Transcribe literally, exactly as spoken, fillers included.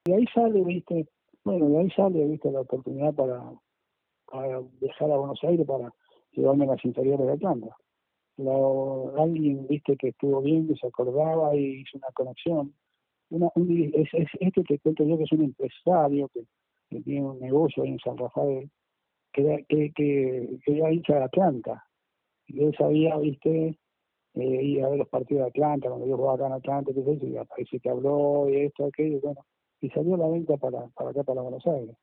y ahí sale, viste, bueno, de ahí sale, viste, la oportunidad para, para viajar a Buenos Aires para llevarme a las inferiores de Atlanta. Lo, alguien, viste, que estuvo viendo y se acordaba y hizo una conexión. Una, un, es, es, este te cuento yo que es un empresario que, que tiene un negocio ahí en San Rafael, que, era- que, que, que era hincha de Atlanta. Y él sabía, viste, eh, ir a ver los partidos de Atlanta, cuando yo jugaba acá en Atlanta, qué sé yo, y parece que habló y esto, aquello, y bueno, y salió a la venta para, para acá, para Buenos Aires.